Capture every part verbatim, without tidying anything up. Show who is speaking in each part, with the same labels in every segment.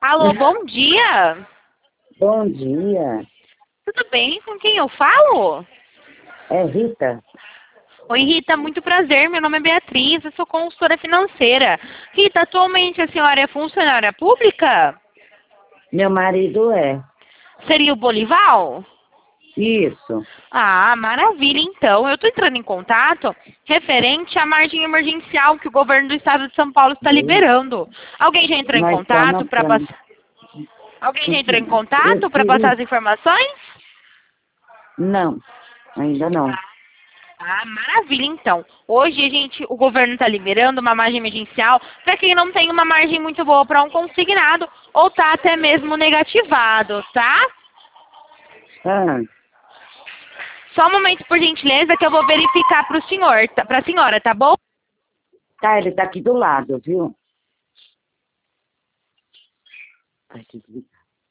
Speaker 1: Alô, bom dia.
Speaker 2: Bom dia.
Speaker 1: Tudo bem? Com quem eu falo?
Speaker 2: É Rita?
Speaker 1: Oi, Rita, muito prazer. Meu nome é Beatriz, eu sou consultora financeira. Rita, atualmente a senhora é funcionária pública?
Speaker 2: Meu marido é.
Speaker 1: Seria o Bolival?
Speaker 2: Isso.
Speaker 1: Ah, maravilha, então. Eu estou entrando em contato referente à margem emergencial que o governo do estado de São Paulo está liberando. Alguém já entrou em
Speaker 2: Nós estamos
Speaker 1: contato para
Speaker 2: achando.
Speaker 1: passar... Alguém já entrou em
Speaker 2: Eu
Speaker 1: contato para passar
Speaker 2: queria.
Speaker 1: as informações?
Speaker 2: Não, ainda não.
Speaker 1: Ah, maravilha, então. Hoje a gente, o governo está liberando uma margem emergencial para quem não tem uma margem muito boa para um consignado ou está até mesmo negativado, tá?
Speaker 2: Ah,
Speaker 1: Só um momento, por gentileza, que eu vou verificar para o senhor, tá, para a senhora, tá bom?
Speaker 2: tá, ele tá aqui do lado, viu? Ai, que desligar.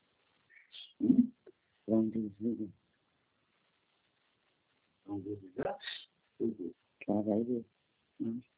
Speaker 2: Vamos desligar. Vamos desligar? Caralho.